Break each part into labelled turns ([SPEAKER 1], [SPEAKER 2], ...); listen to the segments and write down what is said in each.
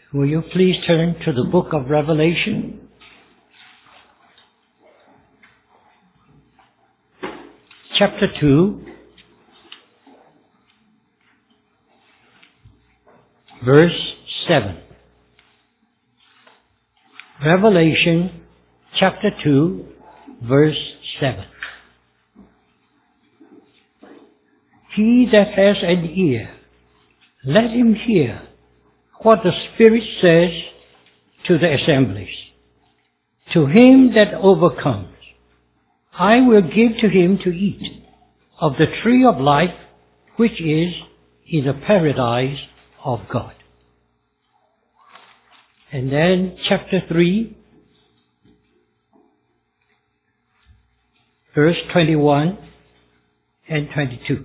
[SPEAKER 1] Will you please turn to the book of Revelation? Chapter 2, verse 7. Revelation chapter 2, verse 7. He that has an ear, let him hear what the Spirit says to the assemblies. To him that overcomes, I will give to him to eat of the tree of life, which is in the paradise of God. And then chapter 3, verse 21 and 22.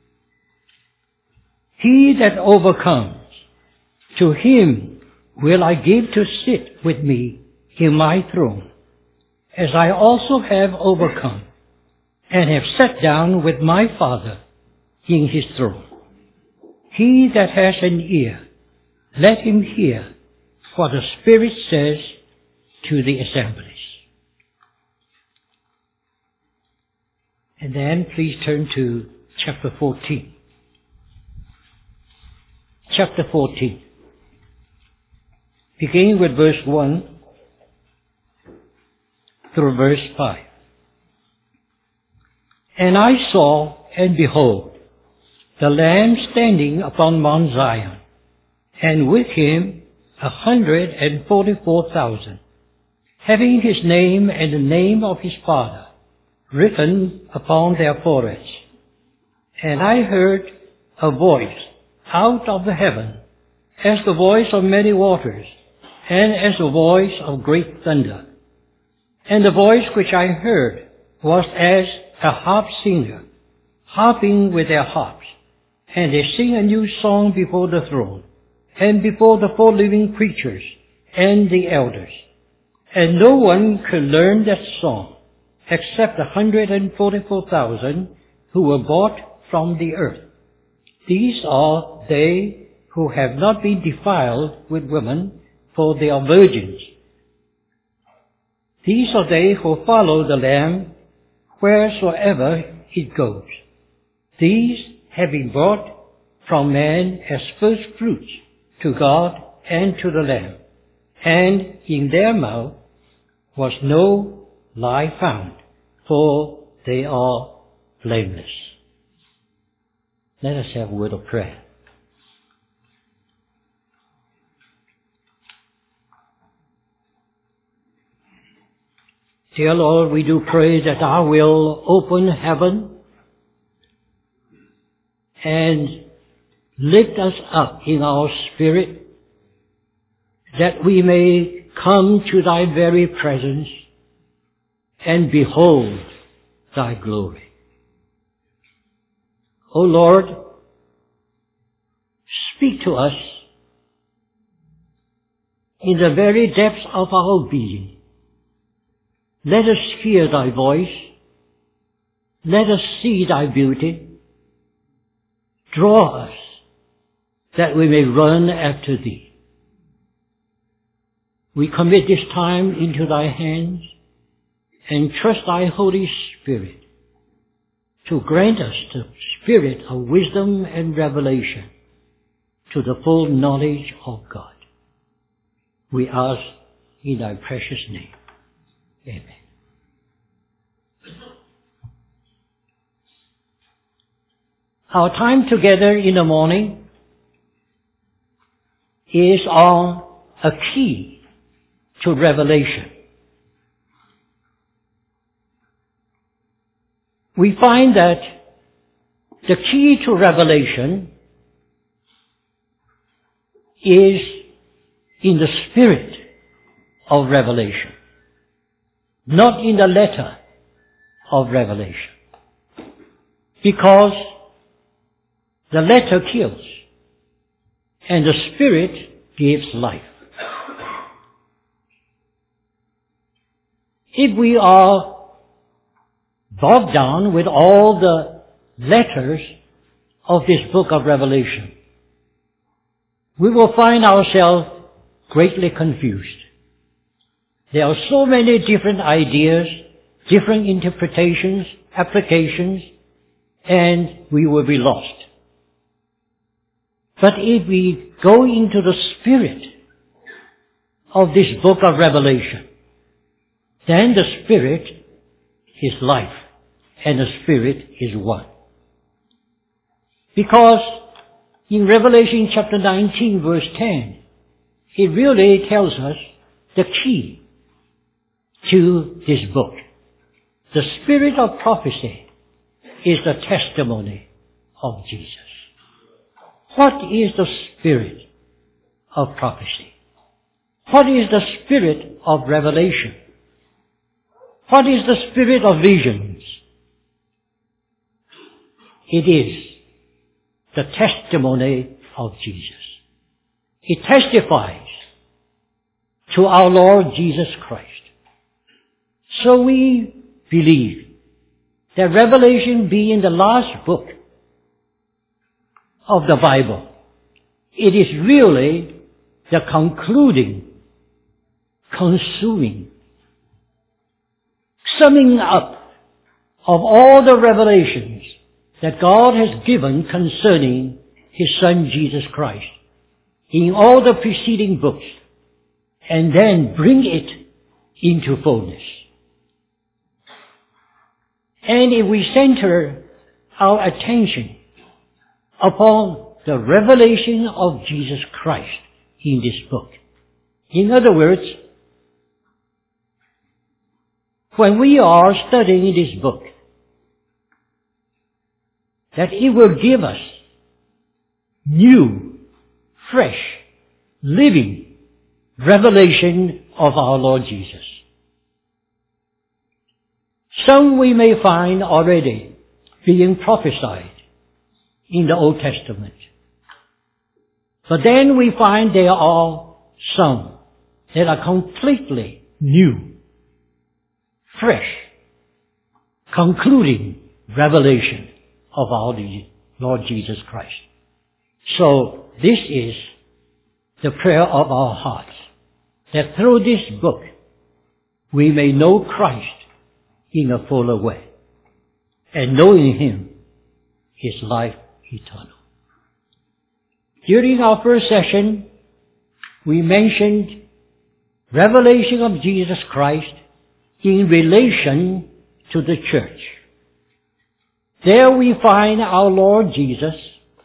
[SPEAKER 1] He that overcomes, to him will I give to sit with me in my throne, as I also have overcome, and have sat down with my Father in his throne. He that has an ear, let him hear what the Spirit says to the assemblies. And then please turn to chapter 14. Chapter 14. Beginning with verse 1 through verse 5. And I saw, and behold, the Lamb standing upon Mount Zion, and with him 144,000, having his name and the name of his Father written upon their foreheads. And I heard a voice out of the heaven, as the voice of many waters, and as the voice of great thunder. And the voice which I heard was as a harp singer, harping with their harps. And they sing a new song before the throne, and before the four living creatures, and the elders. And no one could learn that song, except 144,000 who were bought from the earth. These are they who have not been defiled with women, for they are virgins. These are they who follow the Lamb wheresoever it goes. These have been brought from man as first fruits to God and to the Lamb. And in their mouth was no lie found, for they are blameless. Let us have a word of prayer. Dear Lord, we do pray that Thou will open heaven and lift us up in our spirit, that we may come to Thy very presence and behold Thy glory. O Lord, speak to us in the very depths of our being. Let us hear Thy voice. Let us see Thy beauty. Draw us that we may run after Thee. We commit this time into Thy hands and trust Thy Holy Spirit to grant us the spirit of wisdom and revelation to the full knowledge of God. We ask in Thy precious name. Amen. Our time together in the morning is on a key to revelation. We find that the key to revelation is in the spirit of revelation, not in the letter of revelation. Because the letter kills, and the Spirit gives life. If we are bogged down with all the letters of this book of Revelation, we will find ourselves greatly confused. There are so many different ideas, different interpretations, applications, and we will be lost. But if we go into the spirit of this book of Revelation, then the Spirit is life, and the Spirit is one. Because in Revelation chapter 19, verse 10, it really tells us the key to this book. The spirit of prophecy is the testimony of Jesus. What is the spirit of prophecy? What is the spirit of revelation? What is the spirit of visions? It is the testimony of Jesus. It testifies to our Lord Jesus Christ. So we believe that Revelation being the last book of the Bible, it is really the concluding, consuming, summing up of all the revelations that God has given concerning His Son Jesus Christ in all the preceding books, and then bring it into fullness. And if we center our attention upon the revelation of Jesus Christ in this book, in other words, when we are studying this book, that it will give us new, fresh, living revelation of our Lord Jesus. Some we may find already being prophesied in the Old Testament. But then we find there are some that are completely new, fresh, concluding revelation of our Lord Jesus Christ. So this is the prayer of our hearts, that through this book we may know Christ in a fuller way, and knowing Him is life eternal. During our first session, we mentioned revelation of Jesus Christ in relation to the church. There we find our Lord Jesus,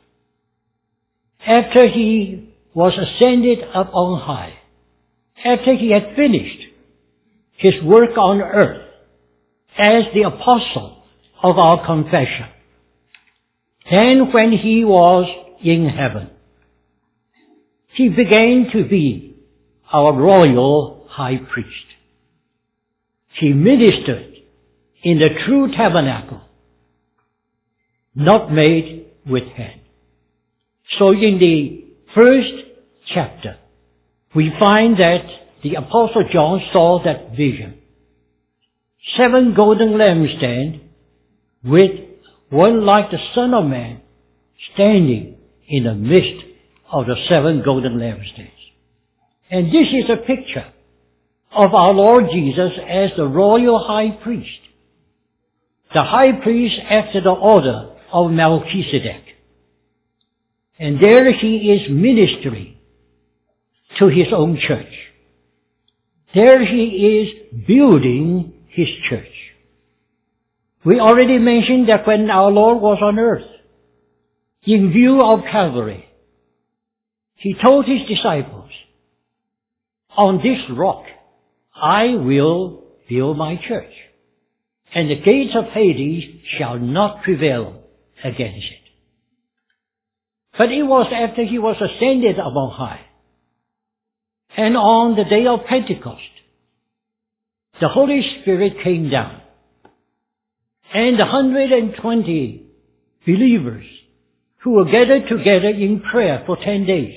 [SPEAKER 1] after He was ascended up on high, after He had finished His work on earth as the apostle of our confession, then when He was in heaven, He began to be our royal high priest. He ministered in the true tabernacle, not made with hand. So in the first chapter, we find that the Apostle John saw that vision. 7 golden lampstands with one like the Son of Man standing in the midst of the 7 golden lampstands. And this is a picture of our Lord Jesus as the royal high priest. The high priest after the order of Melchizedek. And there He is ministering to His own church. There He is building His church. We already mentioned that when our Lord was on earth, in view of Calvary, He told His disciples, on this rock I will build my church, and the gates of Hades shall not prevail against it. But it was after He was ascended above high, and on the day of Pentecost, the Holy Spirit came down, and the 120 believers who were gathered together in prayer for 10 days,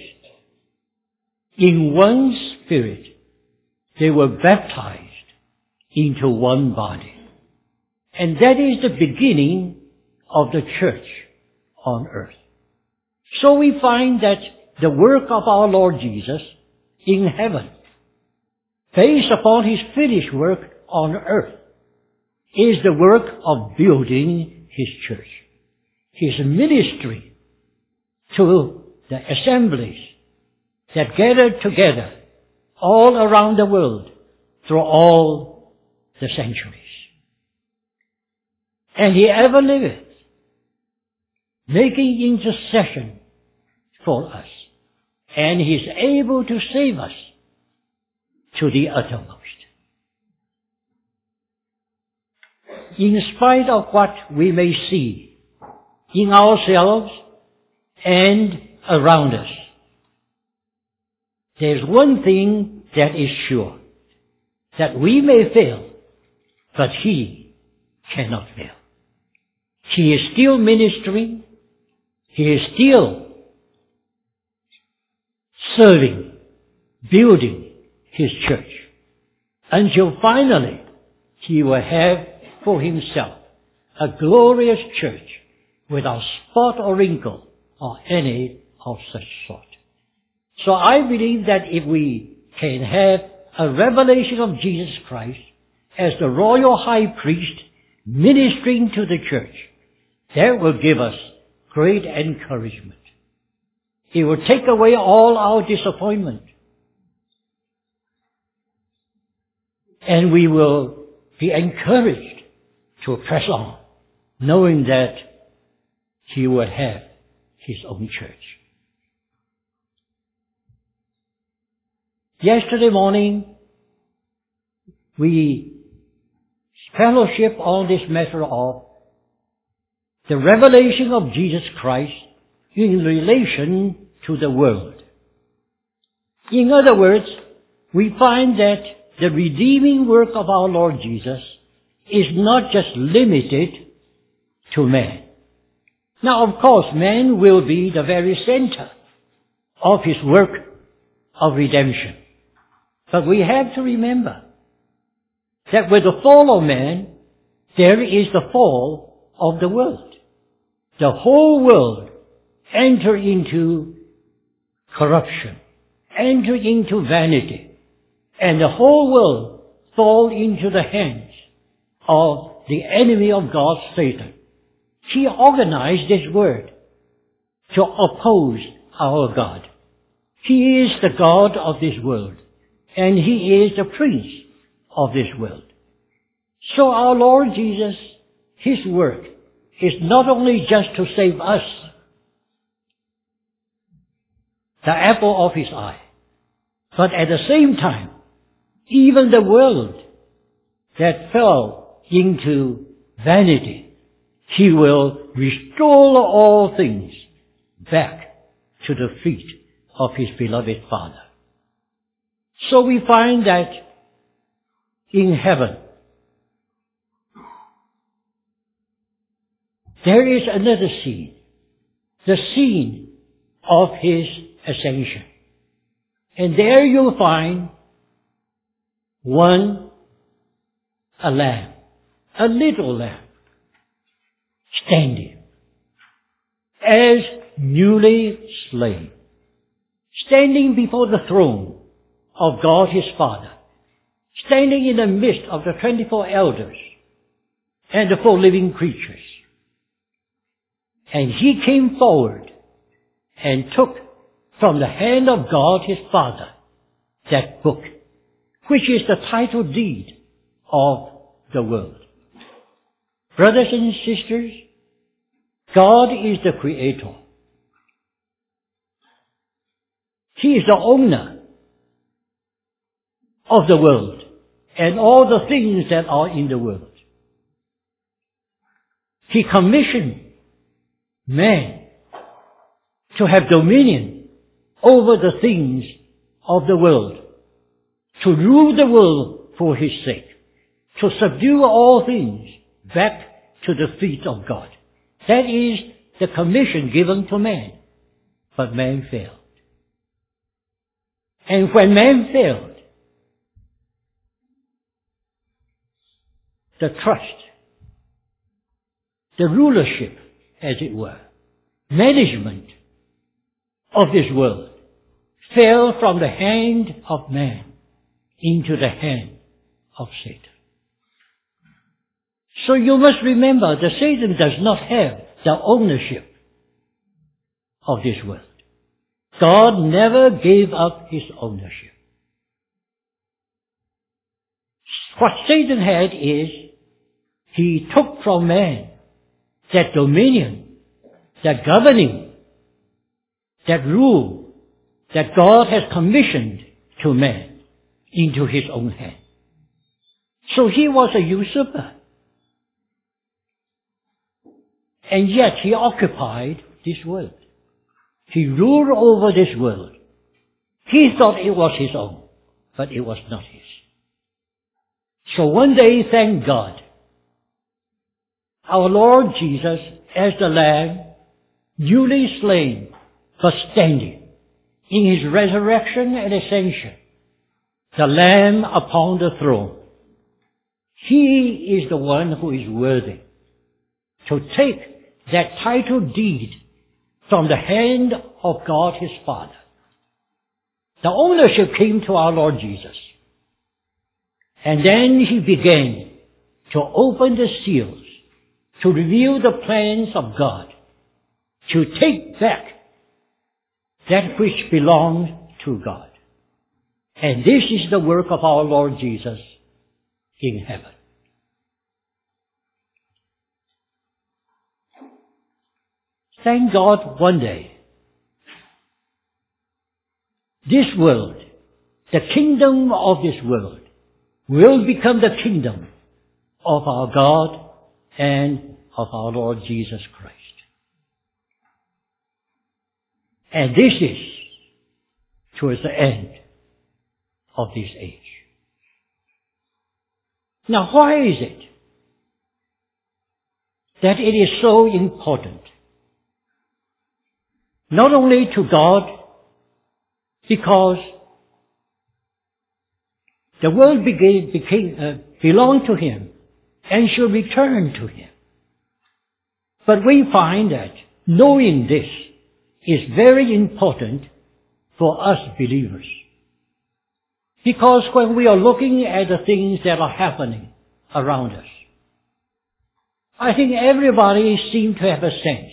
[SPEAKER 1] in one Spirit, they were baptized into one body. And that is the beginning of the church on earth. So we find that the work of our Lord Jesus in heaven, based upon His finished work on earth, is the work of building His church. His ministry to the assemblies that gathered together all around the world through all the centuries. And He ever liveth, making intercession for us. And He is able to save us to the uttermost. In spite of what we may see in ourselves and around us, there's one thing that is sure, that we may fail, but He cannot fail. He is still ministering. He is still serving, building His church, until finally He will have for Himself a glorious church without spot or wrinkle or any of such sort. So I believe that if we can have a revelation of Jesus Christ as the royal high priest ministering to the church, that will give us great encouragement. It will take away all our disappointment. And we will be encouraged to press on, knowing that He will have His own church. Yesterday morning, we fellowship on this matter of the revelation of Jesus Christ in relation to the world. In other words, we find that the redeeming work of our Lord Jesus is not just limited to man. Now, of course, man will be the very center of His work of redemption. But we have to remember that with the fall of man, there is the fall of the world. The whole world enter into corruption, enter into vanity, and the whole world fall into the hands of the enemy of God, Satan. He organized this world to oppose our God. He is the God of this world, and He is the prince of this world. So our Lord Jesus, His work is not only just to save us, the apple of His eye, but at the same time, even the world that fell into vanity, He will restore all things back to the feet of His beloved Father. So we find that in heaven, there is another scene, the scene of His ascension. And there you'll find a lamb, a little lamb, standing as newly slain, standing before the throne of God His Father, standing in the midst of the 24 elders and the 4 living creatures. And He came forward and took from the hand of God His Father that book, which is the title deed of the world. Brothers and sisters, God is the Creator. He is the owner of the world and all the things that are in the world. He commissioned man to have dominion over the things of the world, to rule the world for His sake, to subdue all things back to the feet of God. That is the commission given to man. But man failed. And when man failed, the trust, the rulership, as it were, management of this world fell from the hand of man into the hand of Satan. So you must remember that Satan does not have the ownership of this world. God never gave up his ownership. What Satan had is, he took from man that dominion, that governing, that rule that God has commissioned to man into his own hand. So he was a usurper. And yet he occupied this world. He ruled over this world. He thought it was his own, but it was not his. So one day, thank God, our Lord Jesus, as the Lamb, newly slain, but standing in his resurrection and ascension, the Lamb upon the throne. He is the one who is worthy to take that title deed from the hand of God his Father. The ownership came to our Lord Jesus. And then he began to open the seals, to reveal the plans of God, to take back that which belonged to God. And this is the work of our Lord Jesus in heaven. Thank God one day, this world, the kingdom of this world, will become the kingdom of our God and of our Lord Jesus Christ. And this is towards the end of this age. Now, why is it that it is so important? Not only to God, because the world belonged to him and should return to him. But we find that knowing this is very important for us believers. Because when we are looking at the things that are happening around us, I think everybody seems to have a sense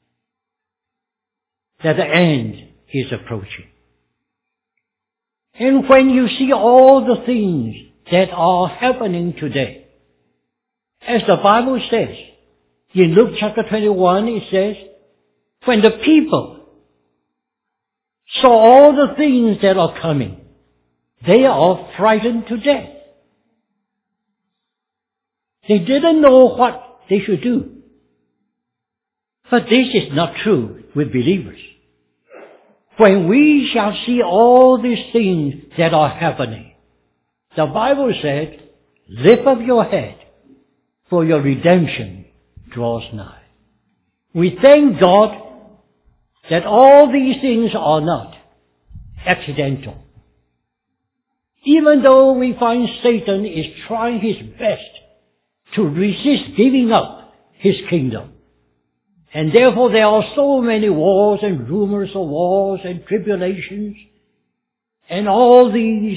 [SPEAKER 1] that the end is approaching. And when you see all the things that are happening today, as the Bible says, in Luke chapter 21, it says, when the people saw all the things that are coming, they are frightened to death. They didn't know what they should do. But this is not true with believers. When we shall see all these things that are happening, the Bible said, lift up your head, for your redemption draws nigh. We thank God that all these things are not accidental. Even though we find Satan is trying his best to resist giving up his kingdom. And therefore there are so many wars and rumors of wars and tribulations and all these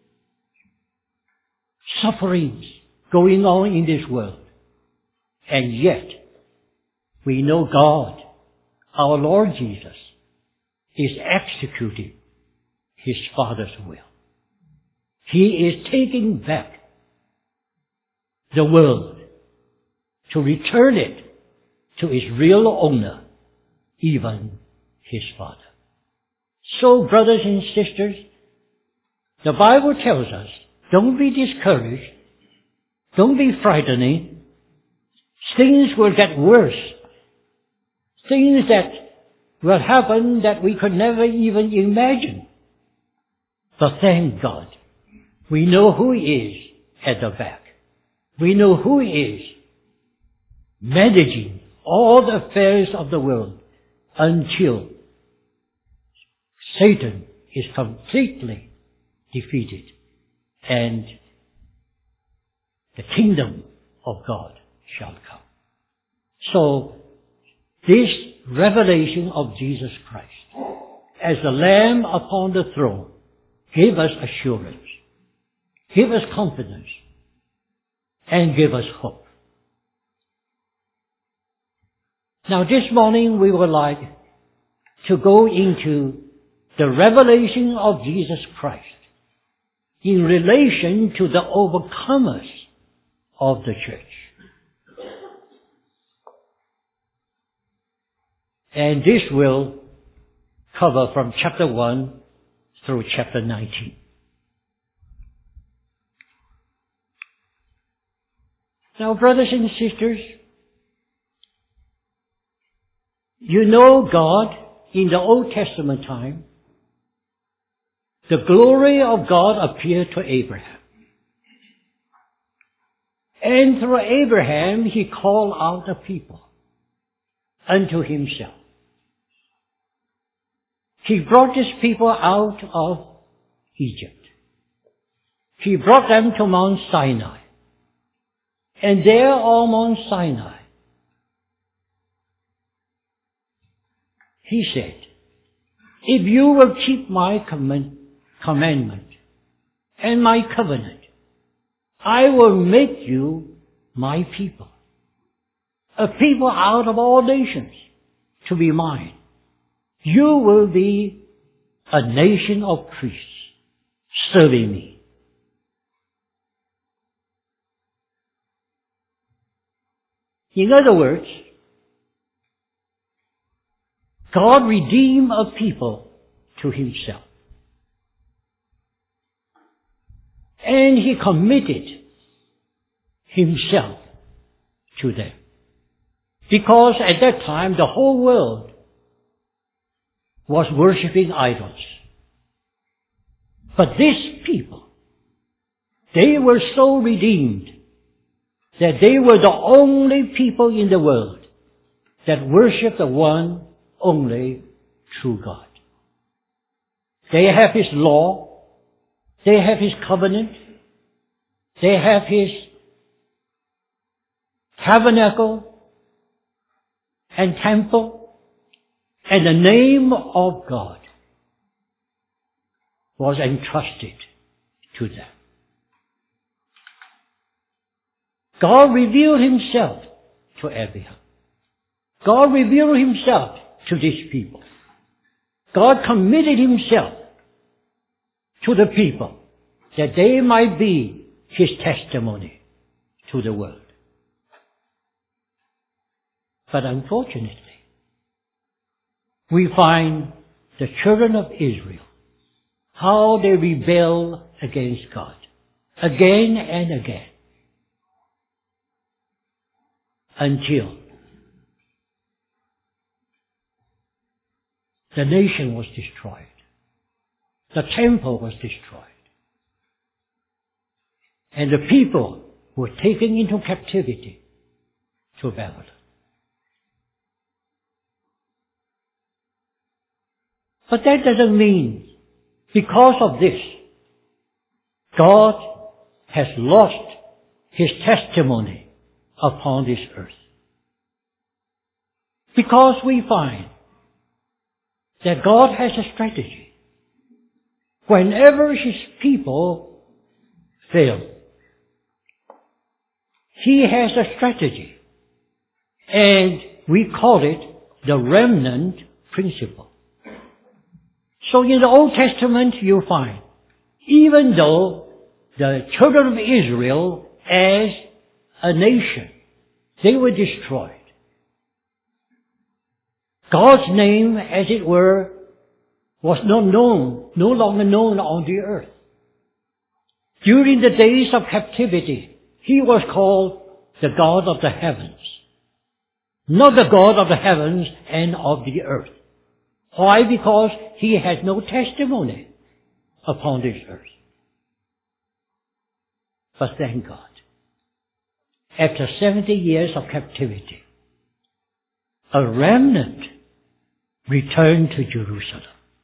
[SPEAKER 1] sufferings going on in this world. And yet, we know God, our Lord Jesus, is executing his Father's will. He is taking back the world to return it to its real owner, even his Father. So, brothers and sisters, the Bible tells us, don't be discouraged, don't be frightening. Things will get worse. Things that will happen that we could never even imagine. But thank God, we know who is at the back. We know who is managing all the affairs of the world until Satan is completely defeated and the kingdom of God shall come. So, this revelation of Jesus Christ as the Lamb upon the throne, give us assurance, give us confidence, and give us hope. Now this morning we would like to go into the revelation of Jesus Christ in relation to the overcomers of the church. And this will cover from chapter 1 through chapter 19. Now, brothers and sisters, you know God in the Old Testament time, the glory of God appeared to Abraham. And through Abraham, he called out the people unto himself. He brought his people out of Egypt. He brought them to Mount Sinai. And there on Mount Sinai, he said, if you will keep my commandment and my covenant, I will make you my people, a people out of all nations to be mine. You will be a nation of priests serving me. In other words, God redeemed a people to himself. And he committed himself to them. Because at that time the whole world was worshiping idols. But these people, they were so redeemed that they were the only people in the world that worship the one only true God. They have his law, they have his covenant, they have his tabernacle and temple, and the name of God was entrusted to them. God revealed himself to Abraham. God revealed himself to these people. God committed himself to the people that they might be his testimony to the world. But unfortunately, we find the children of Israel, how they rebel against God again and again, until the nation was destroyed. The temple was destroyed. And the people were taken into captivity to Babylon. But that doesn't mean, because of this, God has lost his testimony upon this earth. Because we find that God has a strategy. Whenever his people fail, he has a strategy. And we call it the remnant principle. So in the Old Testament you find, even though the children of Israel as a nation, they were destroyed, God's name, as it were, was not known, no longer known on the earth. During the days of captivity, he was called the God of the heavens, not the God of the heavens and of the earth. Why? Because he had no testimony upon this earth. But thank God, after 70 years of captivity, a remnant returned to Jerusalem.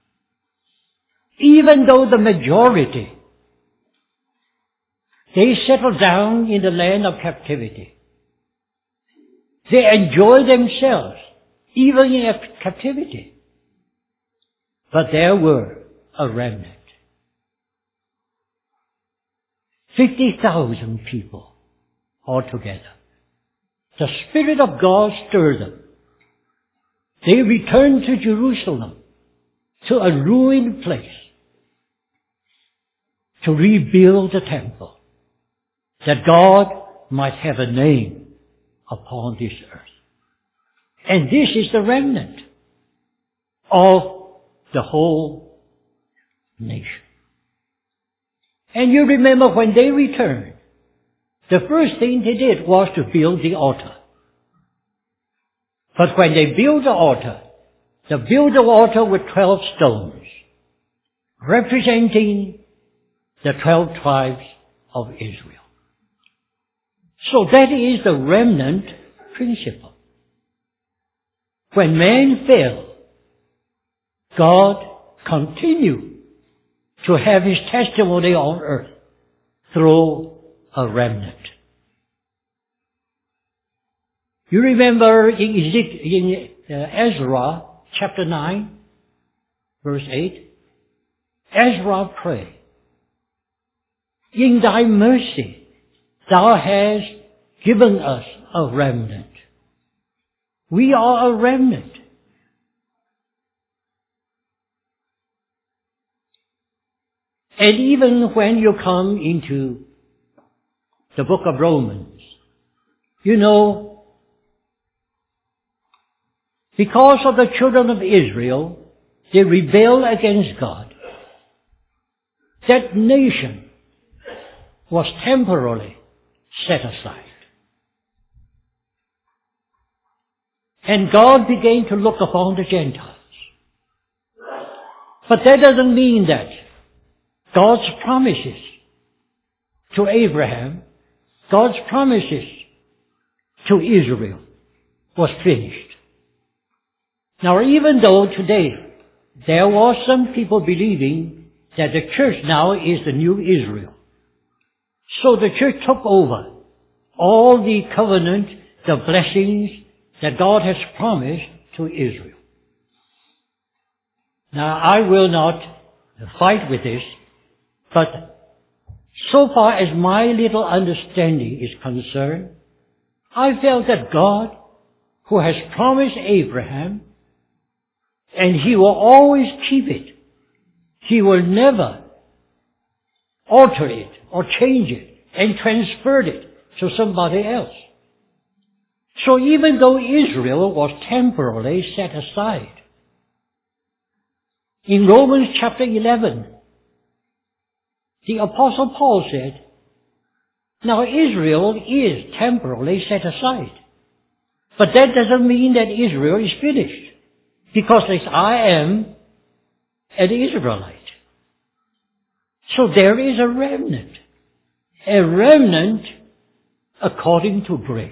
[SPEAKER 1] Even though the majority, they settled down in the land of captivity. They enjoy themselves even in captivity. but there were a remnant. 50,000 people altogether. The Spirit of God stirred them. They returned to Jerusalem, to a ruined place, to rebuild the temple, that God might have a name upon this earth. And this is the remnant of the whole nation. And you remember when they returned, the first thing they did was to build the altar. But when they built the altar, they built the altar with 12 stones, representing the 12 tribes of Israel. So that is the remnant principle. When man fell, God continued to have His testimony on earth through a remnant. You remember in Ezra chapter 9, verse 8, Ezra prayed, "In thy mercy thou hast given us a remnant." We are a remnant. And even when you come into the book of Romans, you know, because of the children of Israel, they rebelled against God. That nation was temporarily set aside. And God began to look upon the Gentiles. But that doesn't mean that God's promises to Abraham, God's promises to Israel was finished. Now, even though today there were some people believing that the church now is the new Israel, so the church took over all the covenant, the blessings that God has promised to Israel. Now, I will not fight with this, but so far as my little understanding is concerned, I felt that God, who has promised Abraham, and He will always keep it, He will never alter it or change it and transfer it to somebody else. So even though Israel was temporarily set aside, in Romans chapter 11, the Apostle Paul said, now Israel is temporarily set aside. But that doesn't mean that Israel is finished, because I am an Israelite. So there is a remnant according to grace.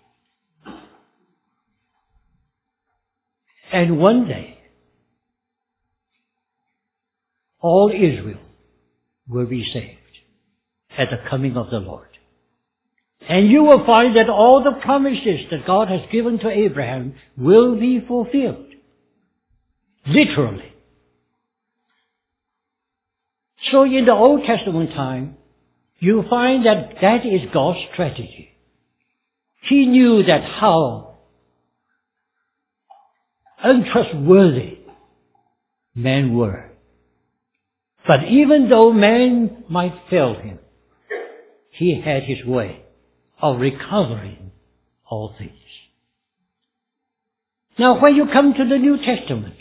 [SPEAKER 1] And one day, all Israel will be saved at the coming of the Lord. And you will find that all the promises that God has given to Abraham will be fulfilled. Literally. So in the Old Testament time, you find that that is God's strategy. He knew that how untrustworthy men were. But even though man might fail Him, He had His way of recovering all things. Now when you come to the New Testament,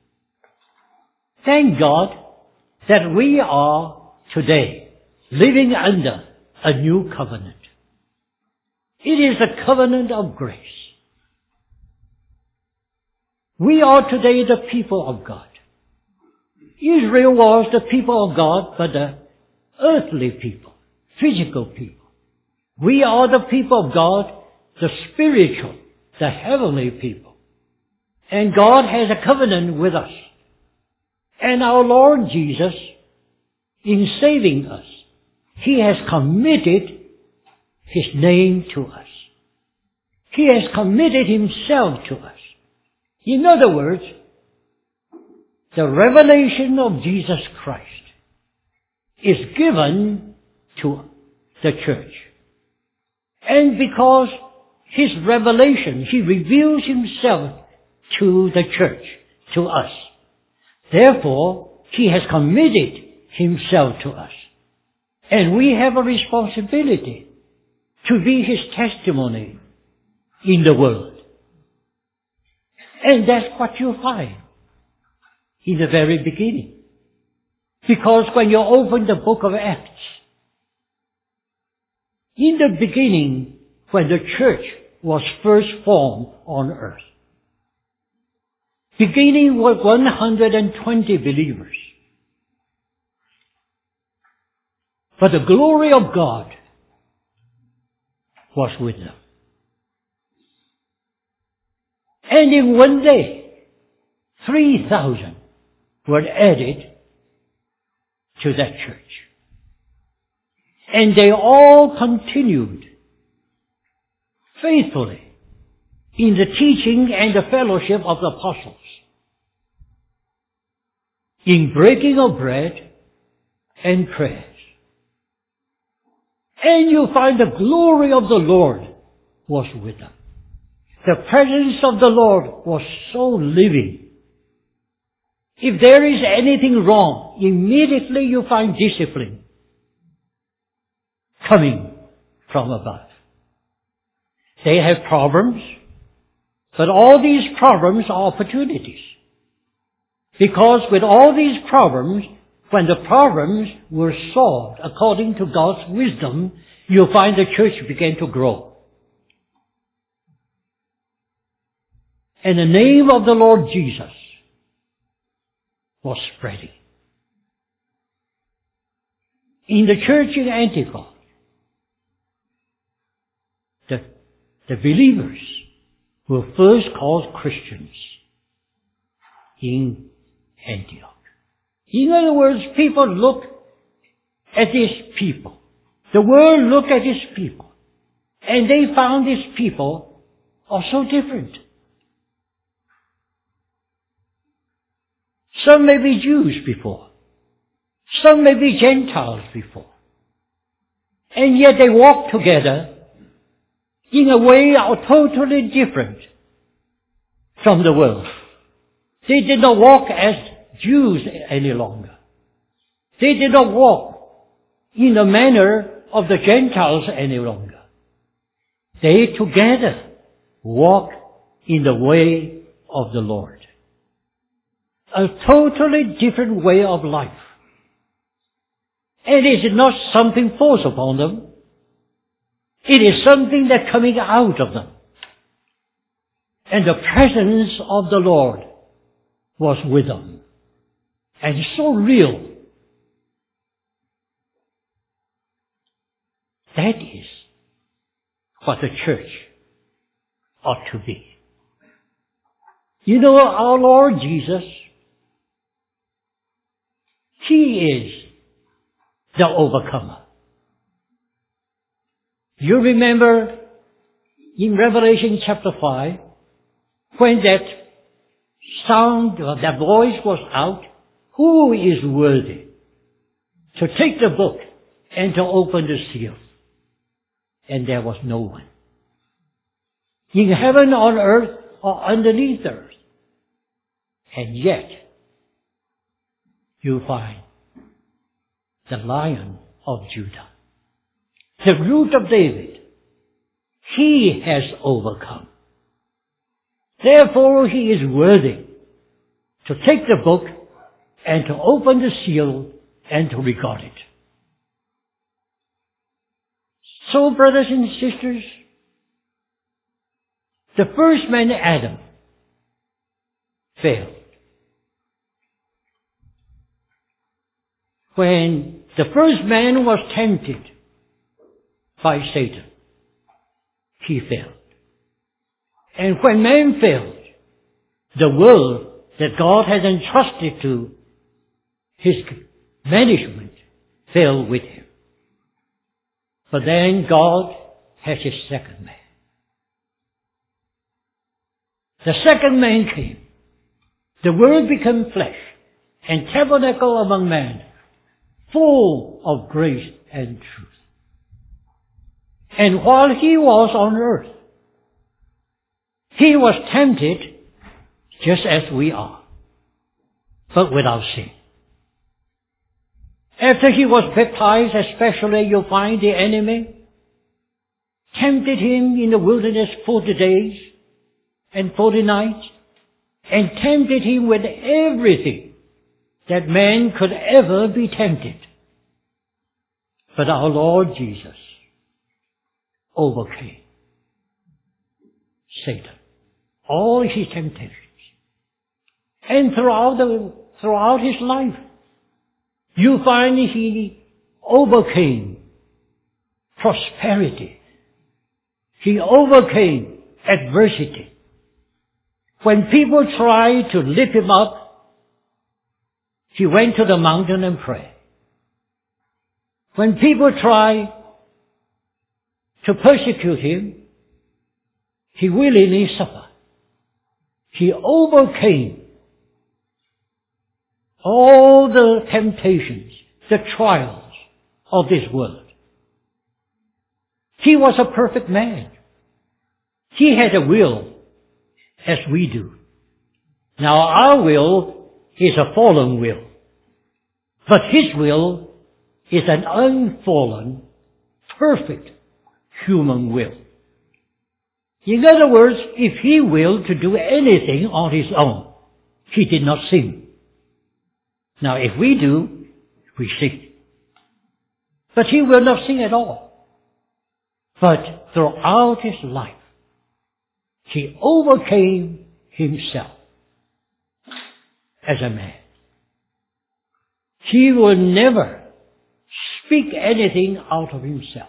[SPEAKER 1] thank God that we are today living under a new covenant. It is the covenant of grace. We are today the people of God. Israel was the people of God, but the earthly people, physical people. We are the people of God, the spiritual, the heavenly people. And God has a covenant with us. And our Lord Jesus, in saving us, He has committed His name to us. He has committed Himself to us. In other words, the revelation of Jesus Christ is given to the church. And because His revelation, He reveals Himself to the church, to us. Therefore, He has committed Himself to us. And we have a responsibility to be His testimony in the world. And that's what you find in the very beginning. Because when you open the book of Acts, in the beginning, when the church was first formed on earth, beginning with 120 believers. But the glory of God was with them. And in one day, 3,000 were added to that church. And they all continued faithfully in the teaching and the fellowship of the apostles, in breaking of bread and prayers. And you find the glory of the Lord was with them. The presence of the Lord was so living. If there is anything wrong, immediately you find discipline coming from above. They have problems, but all these problems are opportunities. Because with all these problems, when the problems were solved according to God's wisdom, you find the church began to grow. And the name of the Lord Jesus was spreading. In the church in Antioch, the believers were first called Christians in Antioch. In other words, people look at these people. The world looked at these people. And they found these people are so different. Some may be Jews before. Some may be Gentiles before. And yet they walk together in a way totally different from the world. They did not walk as Jews any longer. They did not walk in the manner of the Gentiles any longer. They together walk in the way of the Lord. A totally different way of life. And it is not something forced upon them. It is something that's coming out of them. And the presence of the Lord was with them. And so real. That is what the church ought to be. You know, our Lord Jesus, He is the overcomer. You remember in Revelation chapter 5, when that sound, or that voice was out, who is worthy to take the book and to open the seal? And there was no one. In heaven, on earth, or underneath the earth. And yet, you find the Lion of Judah, the root of David. He has overcome. Therefore, He is worthy to take the book and to open the seal and to regard it. So, brothers and sisters, the first man, Adam, failed. When the first man was tempted by Satan, he failed. And when man failed, the world that God had entrusted to His management failed with him. But then God has His second man. The second man came. The Word became flesh and tabernacle among men, full of grace and truth. And while he was on earth, he was tempted just as we are, but without sin. After he was baptized, especially, you'll find the enemy tempted him in the wilderness 40 days and 40 nights, and tempted him with everything that man could ever be tempted. But our Lord Jesus overcame Satan, all his temptations. And throughout his life, you find he overcame prosperity. He overcame adversity. When people tried to lift him up, he went to the mountain and prayed. When people tried to persecute him, he willingly suffered. He overcame all the temptations, the trials of this world. He was a perfect man. He had a will as we do. Now our will is a fallen will, but his will is an unfallen, perfect human will. In other words, if he willed to do anything on his own, he did not sin. Now if we do, we sin. But he will not sin at all. But throughout his life, he overcame himself as a man. He will never speak anything out of himself.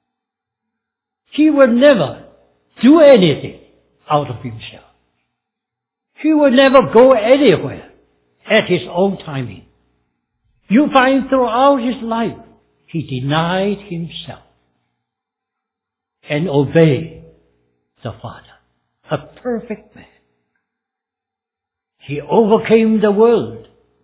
[SPEAKER 1] He will never do anything out of himself. He will never go anywhere at his own timing. You find throughout his life, he denied himself and obeyed the Father. A perfect man. He overcame the world.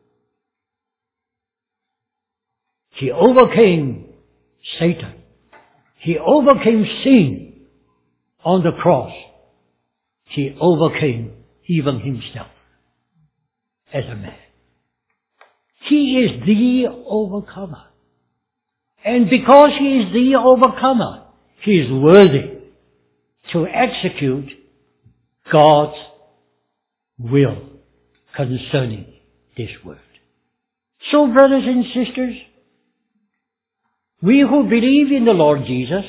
[SPEAKER 1] He overcame Satan. He overcame sin on the cross. He overcame even himself as a man. He is the overcomer. And because he is the overcomer, he is worthy to execute God's will concerning this world. So, brothers and sisters, we who believe in the Lord Jesus,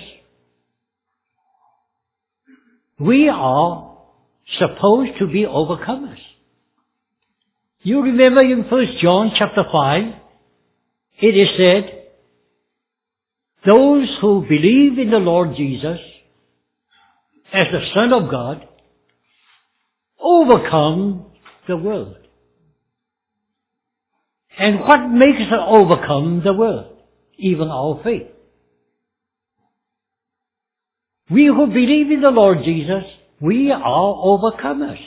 [SPEAKER 1] we are supposed to be overcomers. You remember in 1 John chapter 5, it is said, those who believe in the Lord Jesus as the Son of God overcome the world. And what makes us overcome the world? Even our faith. We who believe in the Lord Jesus, we are overcomers.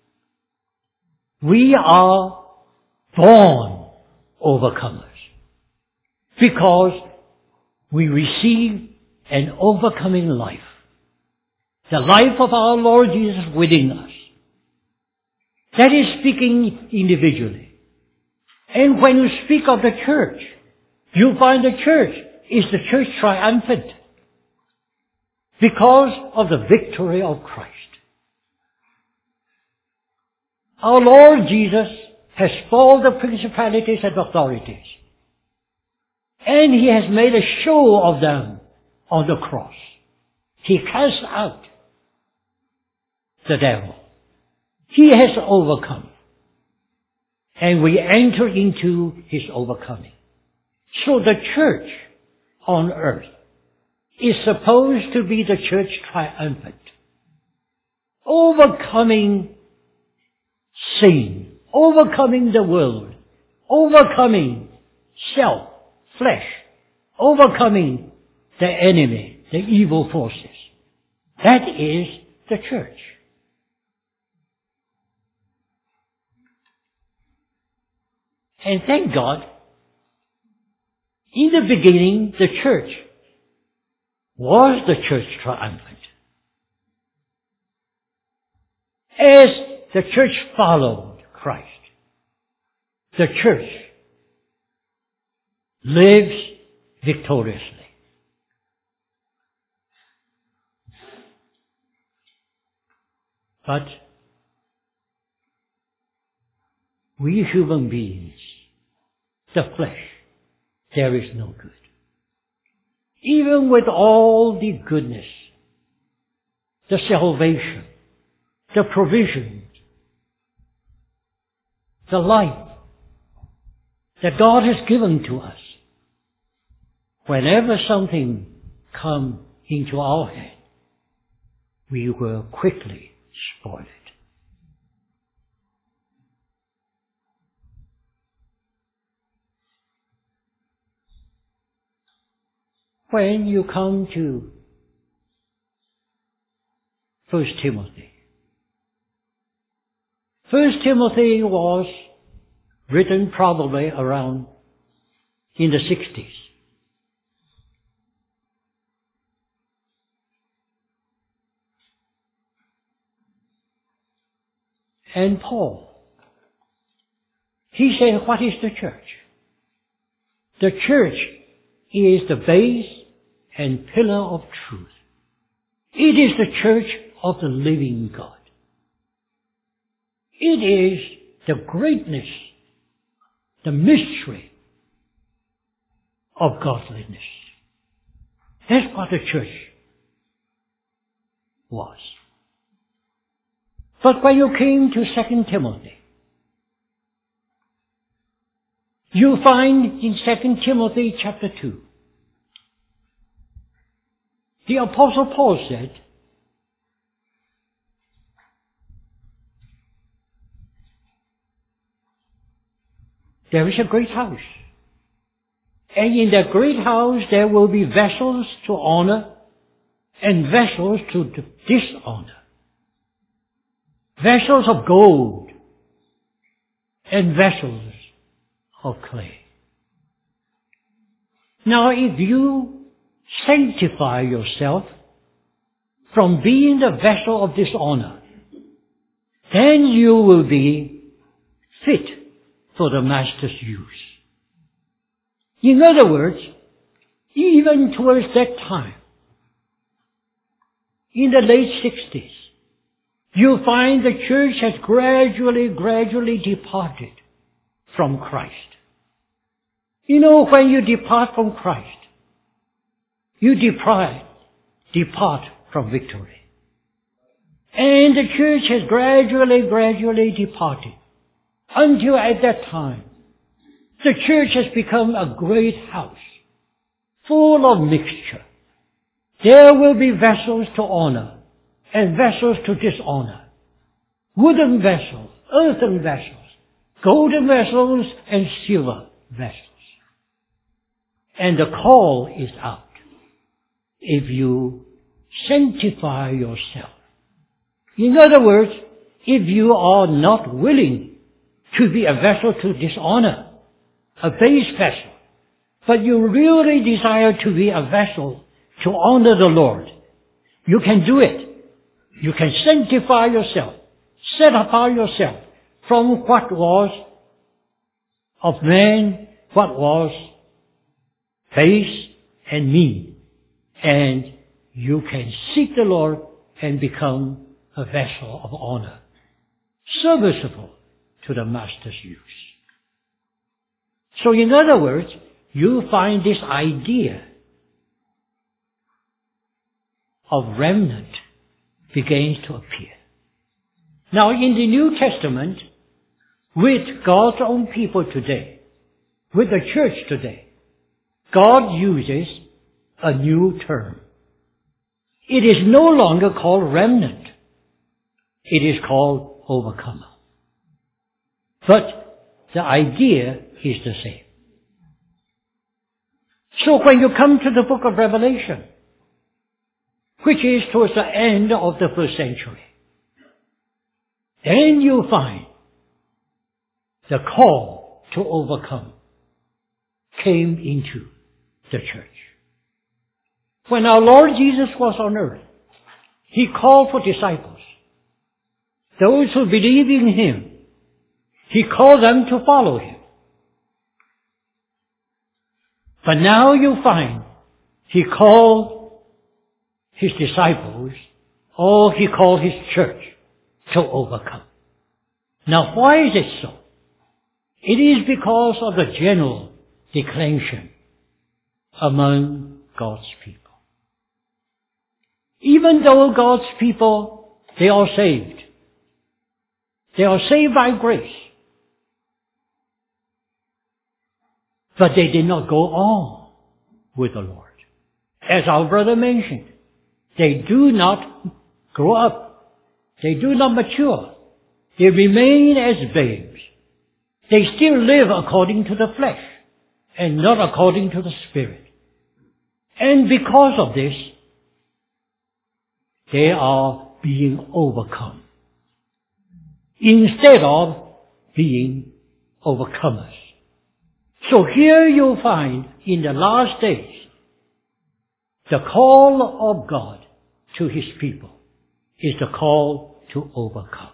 [SPEAKER 1] We are born overcomers. Because we receive an overcoming life. The life of our Lord Jesus within us. That is speaking individually. And when you speak of the church, you find the church is the church triumphant because of the victory of Christ. Our Lord Jesus has spoiled the principalities and authorities. And he has made a show of them on the cross. He cast out the devil. He has overcome. And we enter into his overcoming. So the church on earth is supposed to be the church triumphant. Overcoming sin. Overcoming the world. Overcoming self, flesh. Overcoming the enemy, the evil forces. That is the church. And thank God, in the beginning, the church was the church triumphant. As the church followed Christ, the church lives victoriously. But we human beings, the flesh, there is no good. Even with all the goodness, the salvation, the provision, the life that God has given to us, whenever something comes into our hand, we will quickly spoil it. When you come to 1 Timothy, 1 Timothy was written probably around in the 60s. And Paul, he said, what is the church? The church is the base and pillar of truth. It is the church of the living God. It is the greatness, the mystery of godliness. That's what the church was. But when you came to 2 Timothy, you find in 2 Timothy chapter 2, the Apostle Paul said, there is a great house. And in that great house there will be vessels to honor and vessels to dishonor. Vessels of gold and vessels of clay. Now if you sanctify yourself from being the vessel of dishonor, then you will be fit for the Master's use. In other words, even towards that time, in the late 60s, you find the church has gradually departed from Christ. You know, when you depart from Christ, you depart from victory. And the church has gradually departed until at that time, the church has become a great house full of mixture. There will be vessels to honor and vessels to dishonor. Wooden vessels, earthen vessels, golden vessels, and silver vessels. And the call is out. If you sanctify yourself. In other words, if you are not willing to be a vessel to dishonor, a base vessel, but you really desire to be a vessel to honor the Lord, you can do it. You can sanctify yourself, set apart yourself from what was of man, what was base and mean, and you can seek the Lord and become a vessel of honor, serviceable to the Master's use. So in other words, you find this idea of remnant begins to appear. Now in the New Testament, with God's own people today, with the church today, God uses a new term. It is no longer called remnant. It is called overcomer. But the idea is the same. So when you come to the book of Revelation, which is towards the end of the first century, then you find the call to overcome came into the church. When our Lord Jesus was on earth, He called for disciples. Those who believe in Him, He called them to follow Him. But now you find He called His disciples, or He called His church to overcome. Now why is it so? It is because of the general declension among God's people. Even though God's people, they are saved. They are saved by grace. But they did not go on with the Lord. As our brother mentioned, they do not grow up. They do not mature. They remain as babes. They still live according to the flesh and not according to the Spirit. And because of this, they are being overcome instead of being overcomers. So here you'll find in the last days the call of God to His people is the call to overcome.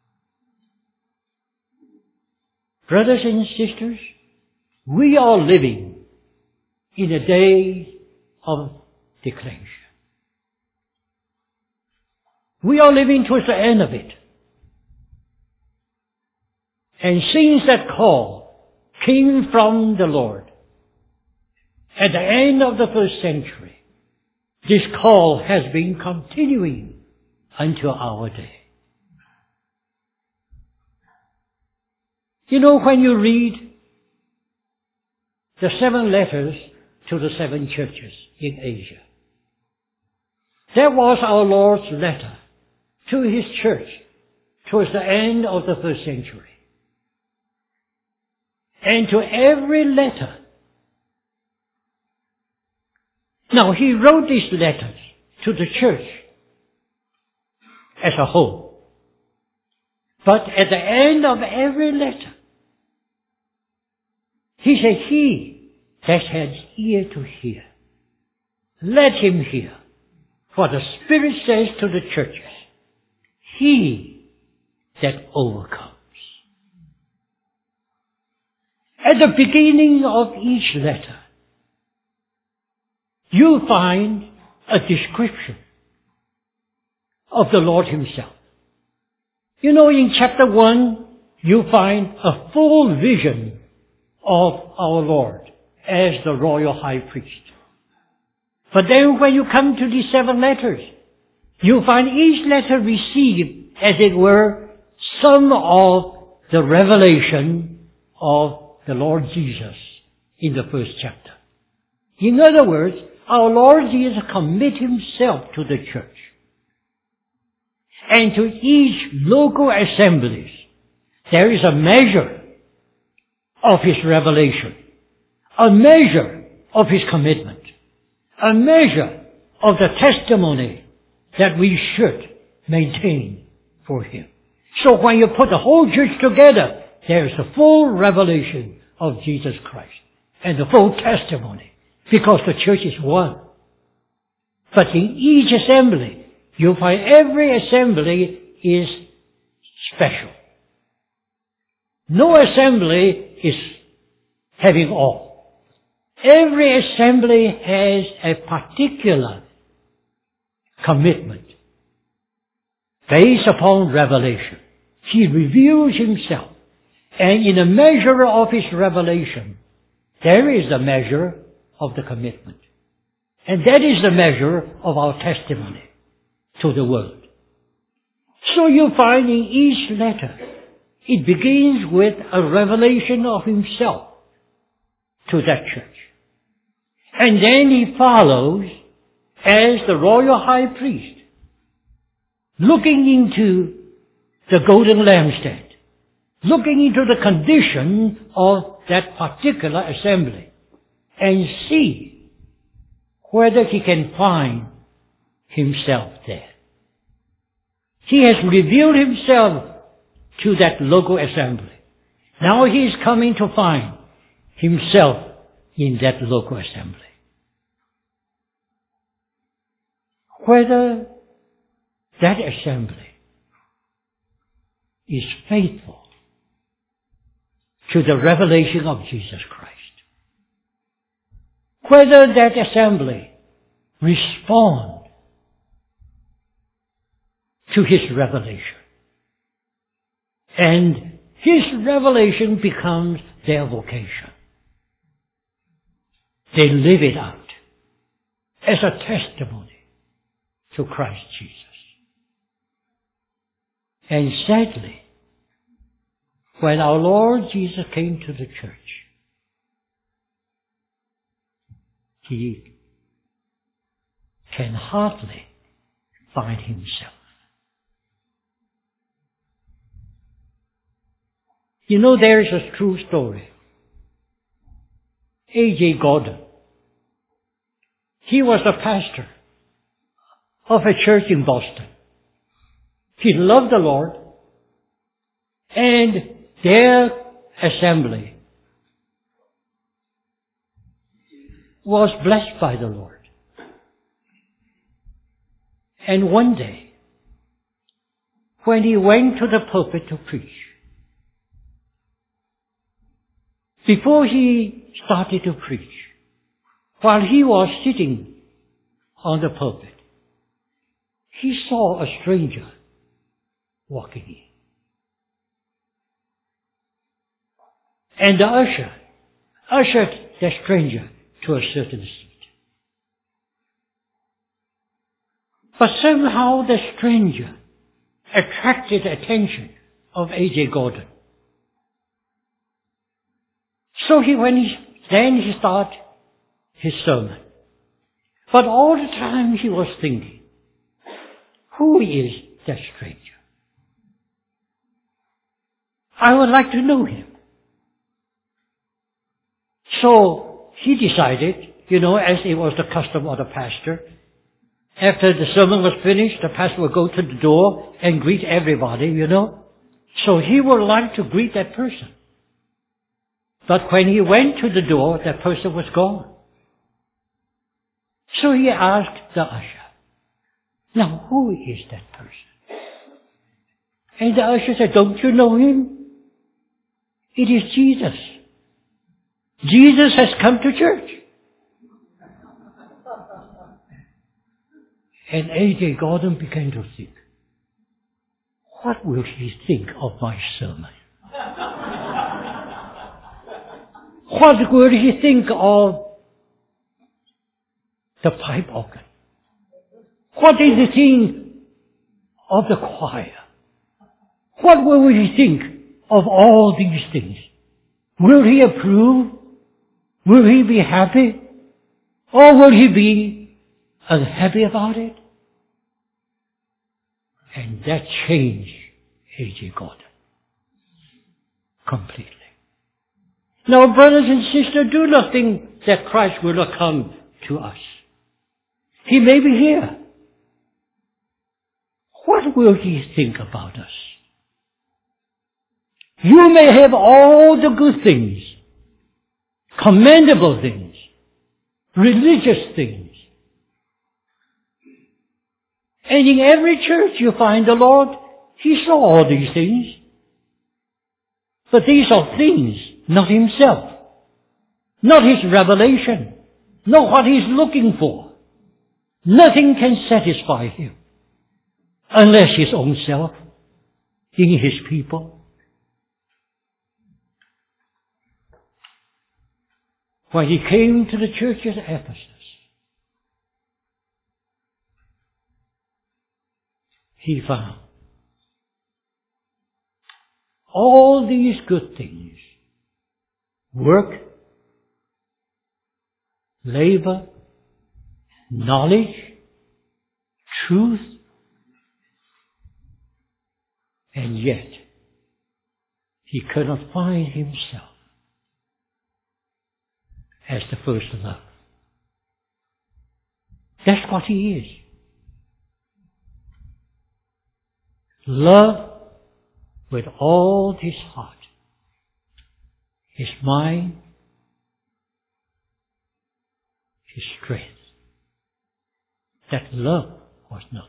[SPEAKER 1] Brothers and sisters, we are living in a day of declension. We are living towards the end of it. And since that call came from the Lord at the end of the first century, this call has been continuing until our day. You know, when you read the 7 letters to the 7 churches in Asia, that was our Lord's letter to His church towards the end of the first century. And to every letter. Now, He wrote these letters to the church as a whole. But at the end of every letter, He said, he that has ear to hear, let him hear. For the Spirit says to the churches, he that overcomes. At the beginning of each letter, you find a description of the Lord Himself. You know, in chapter 1, you find a full vision of our Lord as the royal high priest. But then when you come to these 7 letters, you find each letter received, as it were, some of the revelation of the Lord Jesus in the first chapter. In other words, our Lord Jesus commit Himself to the church and to each local assemblies. There is a measure of His revelation, a measure of His commitment, a measure of the testimony that we should maintain for Him. So when you put the whole church together, there is a full revelation of Jesus Christ and the full testimony, because the church is one. But in each assembly, you'll find every assembly is special. No assembly is having all. Every assembly has a particular commitment based upon revelation. He reveals Himself, and in a measure of His revelation, there is the measure of the commitment. And that is the measure of our testimony to the world. So you find in each letter, it begins with a revelation of Himself to that church. And then He follows as the royal high priest, looking into the golden lampstand, looking into the condition of that particular assembly, and see whether He can find Himself there. He has revealed Himself to that local assembly. Now he is coming to find himself in that local assembly. Whether that assembly is faithful to the revelation of Jesus Christ, whether that assembly respond to his revelation, and his revelation becomes their vocation. They live it out as a testimony to Christ Jesus. And sadly, when our Lord Jesus came to the church, he can hardly find himself. You know, there is a true story. A.J. Gordon. He was a pastor of a church in Boston. He loved the Lord, and their assembly was blessed by the Lord. And one day, when he went to the pulpit to preach, before he started to preach, while he was sitting on the pulpit, he saw a stranger walking in. And the usher ushered the stranger to a certain seat. But somehow the stranger attracted the attention of A.J. Gordon. So then he started his sermon. But all the time he was thinking, who is that stranger? I would like to know him. So he decided, as it was the custom of the pastor, after the sermon was finished, the pastor would go to the door and greet everybody, So he would like to greet that person. But when he went to the door, that person was gone. So he asked the usher, now who is that person? And the usher said, don't you know him? It is Jesus. Jesus has come to church. And A.J. Gordon began to think, what will he think of my sermon? What will he think of the pipe organ? What is he think of the choir? What will he think of all these things? Will he approve? Will he be happy? Or will he be unhappy about it? And that changed A.J. Gordon completely. Now, brothers and sisters, do not think that Christ will not come to us. He may be here. What will he think about us? You may have all the good things, commendable things, religious things. And in every church you find the Lord, He saw all these things. But these are things, not Himself, not His revelation, not what He's looking for. Nothing can satisfy Him unless His own self in His people. When He came to the church at Ephesus, He found all these good things: work, labor, knowledge, truth, and yet he could not find himself as the first love. That's what he is. Love with all his heart, His mind, His strength. That love was not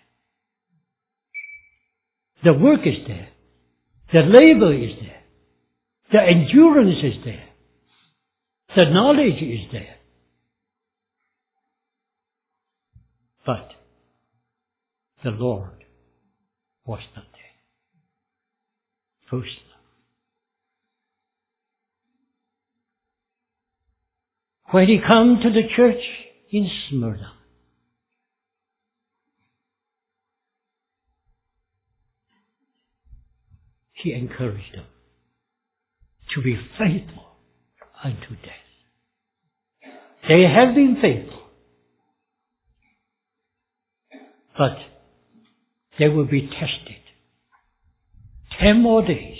[SPEAKER 1] there. The work is there. The labor is there. The endurance is there. The knowledge is there. But the Lord was not there. First love. When he came to the church in Smyrna, he encouraged them to be faithful unto death. They have been faithful, but they will be tested 10 more days,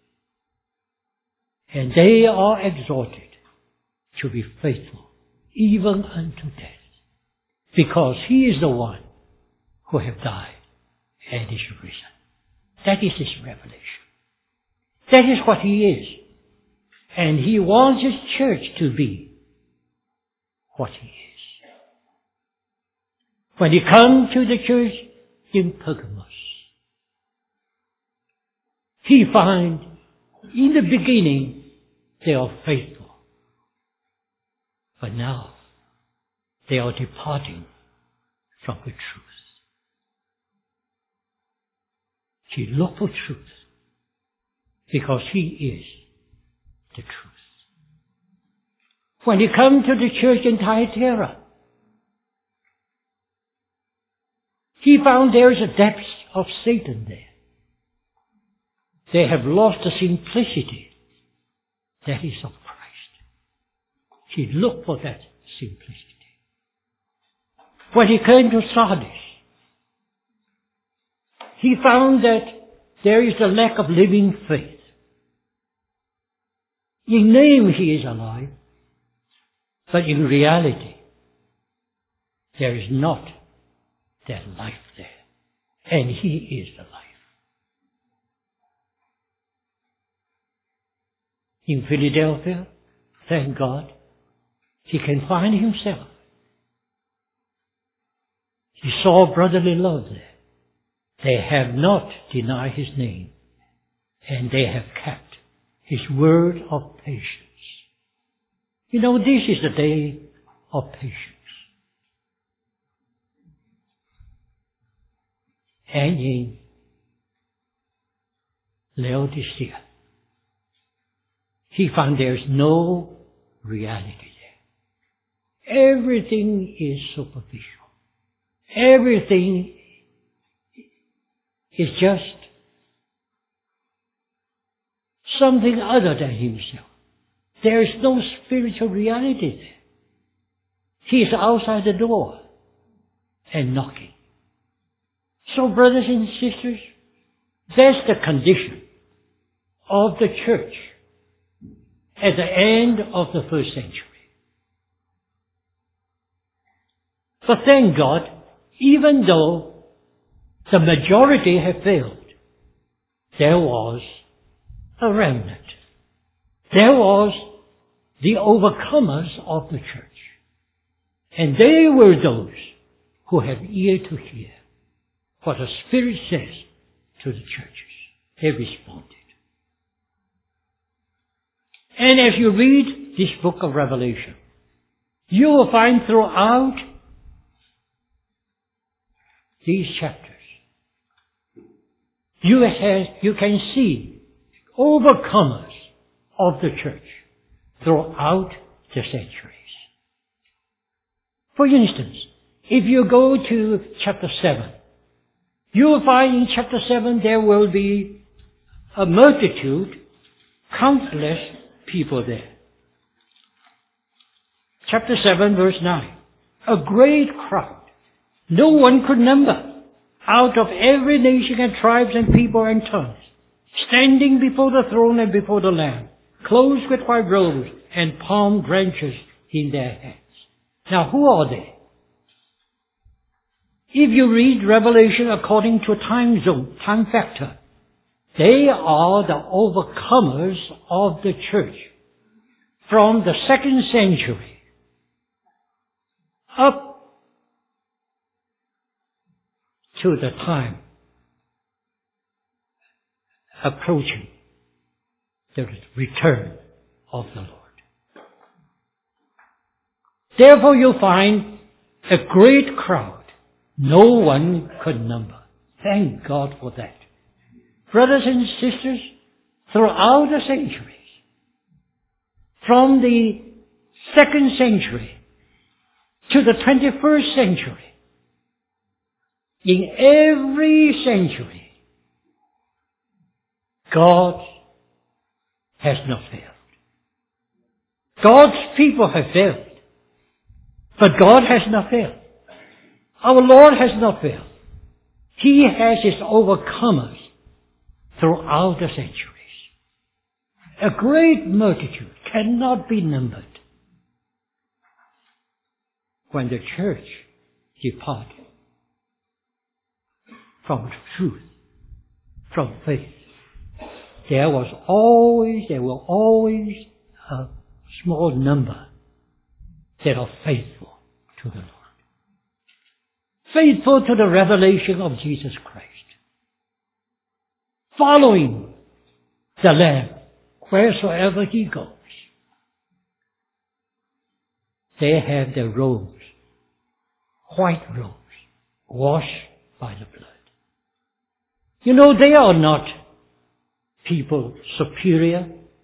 [SPEAKER 1] and they are exhorted to be faithful even unto death, because he is the one who have died and is risen. That is his revelation. That is what he is. And he wants his church to be what he is. When he comes to the church in Pergamos, he finds in the beginning they are faithful. But now they are departing from the truth. He looked for truth because he is the truth. When he comes to the church in Thyatira, he found there is a depth of Satan there. They have lost the simplicity that is of Christ. He looked for that simplicity. When he came to Sardis, he found that there is a lack of living faith. In name he is alive, but in reality there is not that life there. And he is the life. In Philadelphia, thank God, he can find himself. He saw brotherly love there. They have not denied his name, and they have kept his word of patience. You know, this is the day of patience. And in Laodicea, he found there is no reality there. Everything is superficial. Everything is just something other than himself. There is no spiritual reality there. He is outside the door and knocking. So, brothers and sisters, that's the condition of the church at the end of the first century. But thank God, even though the majority have failed, there was a remnant. There was the overcomers of the church. And they were those who have ear to hear what the Spirit says to the churches. They responded. And as you read this book of Revelation, you will find throughout these chapters, you can see overcomers of the church throughout the centuries. For instance, if you go to chapter 7, you will find in chapter 7 there will be a multitude, countless people there. Chapter 7 verse 9. A great crowd, no one could number, out of every nation and tribes and people and tongues, standing before the throne and before the Lamb, clothed with white robes and palm branches in their hands. Now who are they? If you read Revelation according to time zone, time factor, they are the overcomers of the church from the 2nd century up to the time approaching the return of the Lord. Therefore you find a great crowd no one could number. Thank God for that. Brothers and sisters, throughout the centuries, from the 2nd century to the 21st century, in every century, God has not failed. God's people have failed, but God has not failed. Our Lord has not failed. He has His overcomers throughout the centuries. A great multitude cannot be numbered. When the church departed from truth, from faith, there were always a small number that are faithful to the Lord. Faithful to the revelation of Jesus Christ. Following the Lamb wheresoever He goes. They have their robes, white robes, washed by the blood. You know, they are not people superior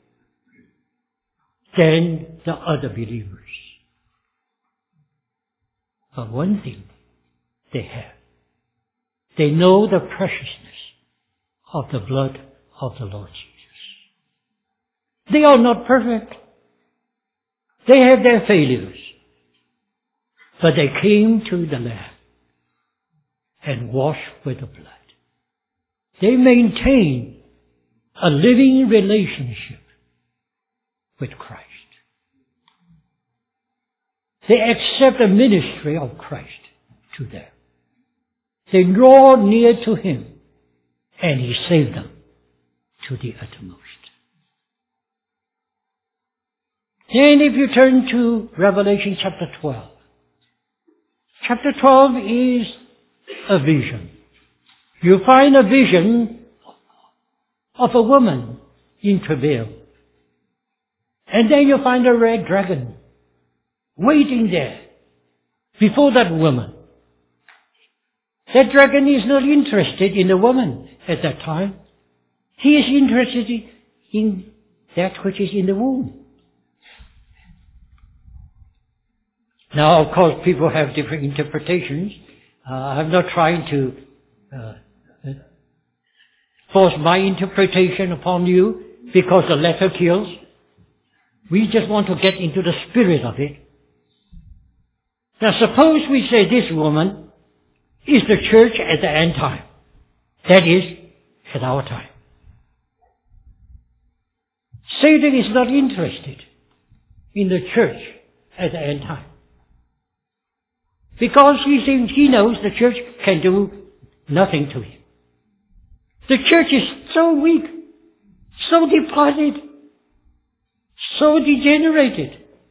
[SPEAKER 1] than the other believers. But one thing they have, they know the preciousness of the blood of the Lord Jesus. They are not perfect. They have their failures. But they came to the Lamb and washed with the blood. They maintain a living relationship with Christ. They accept the ministry of Christ to them. They draw near to Him, and He saved them to the uttermost. And if you turn to Revelation chapter 12, chapter 12 is a vision. You find a vision of a woman in travail. And then you find a red dragon waiting there before that woman. That dragon is not interested in the woman at that time. He is interested in that which is in the womb. Now, of course, people have different interpretations. I'm not trying to force my interpretation upon you because the letter kills. We just want to get into the spirit of it. Now, suppose we say this woman is the church at the end time. That is, at our time. Satan is not interested in the church at the end time. Because he knows the church can do nothing to him. The church is so weak, so departed, so degenerated,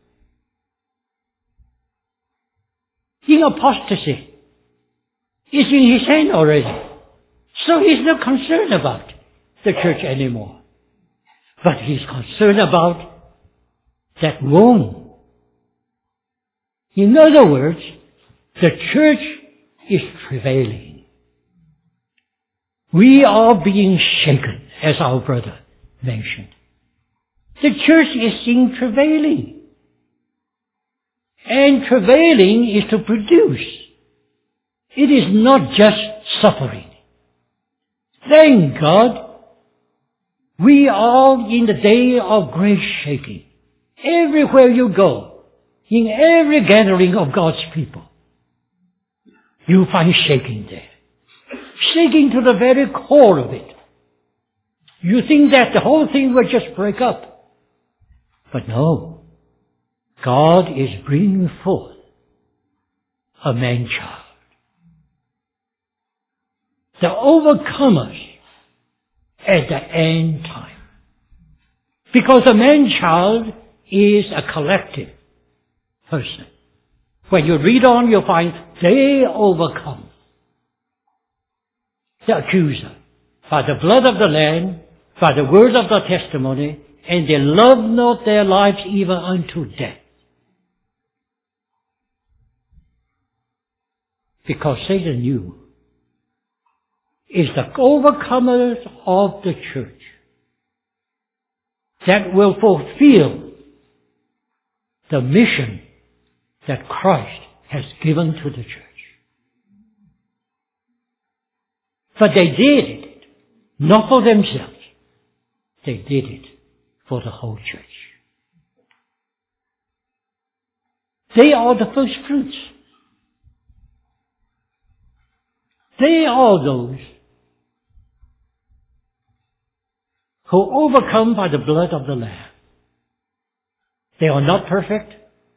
[SPEAKER 1] in apostasy. Is in his hand already. So he's not concerned about the church anymore. But he's concerned about that womb. In other words, the church is travailing. We are being shaken, as our brother mentioned. The church is in travailing. And travailing is to produce. It is not just suffering. Thank God, we are in the day of great shaking. Everywhere you go, in every gathering of God's people, you find shaking there. Shaking to the very core of it. You think that the whole thing will just break up. But no. God is bringing forth a man-child. The overcomers at the end time. Because the man-child is a collective person. When you read on, you'll find they overcome the accuser by the blood of the Lamb, by the word of the testimony, and they love not their lives even unto death. Because Satan knew it's the overcomers of the church that will fulfill the mission that Christ has given to the church. But they did it, not for themselves. They did it for the whole church. They are the first fruits. They are those who overcome by the blood of the Lamb. They are not perfect.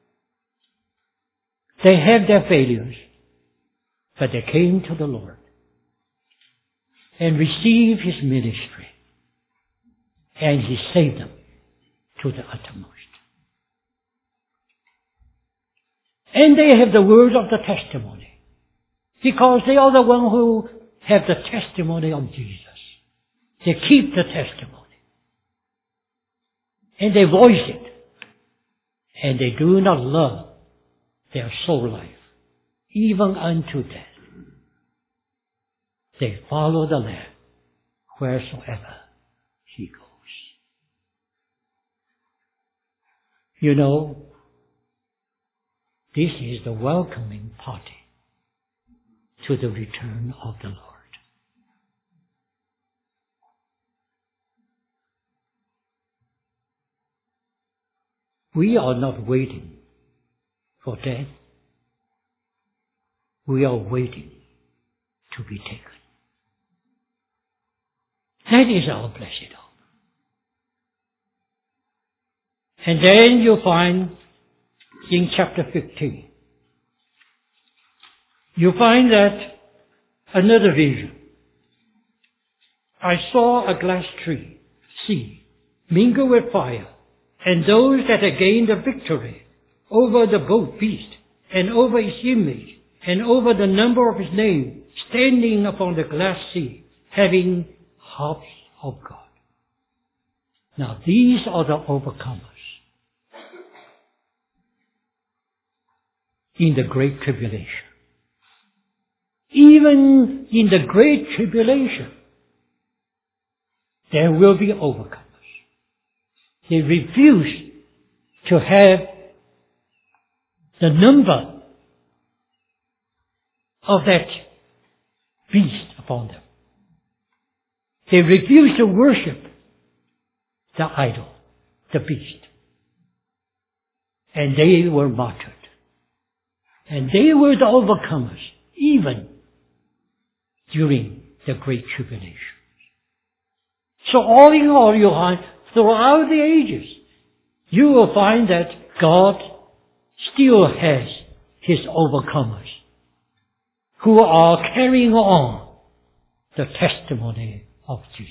[SPEAKER 1] They have their failures. But they came to the Lord and received His ministry. And He saved them to the uttermost. And they have the word of the testimony. Because they are the one who have the testimony of Jesus. They keep the testimony. And they voice it. And they do not love their soul life, even unto death. They follow the Lamb wheresoever He goes. You know, this is the welcoming party to the return of the Lord. We are not waiting for death. We are waiting to be taken. That is our blessed hope. And then you find in chapter 15, you find that another vision. I saw a glass tree, sea, mingled with fire, and those that had gained the victory over the both beast, and over his image, and over the number of his name, standing upon the glass sea, having harps of God. Now these are the overcomers in the great tribulation. Even in the great tribulation, there will be overcomers. They refuse to have the number of that beast upon them. They refuse to worship the idol, the beast. And they were martyred. And they were the overcomers, even during the Great Tribulation. So all in all, you find, throughout the ages, you will find that God still has His overcomers who are carrying on the testimony of Jesus.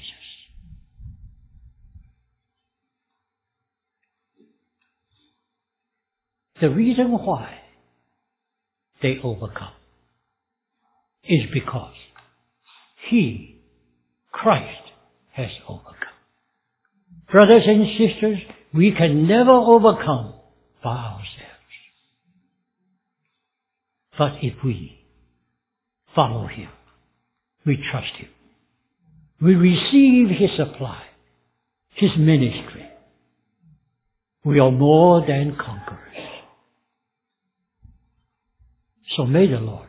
[SPEAKER 1] The reason why they overcome is because He, Christ, has overcome. Brothers and sisters, we can never overcome by ourselves. But if we follow Him, we trust Him, we receive His supply, His ministry, we are more than conquerors. So may the Lord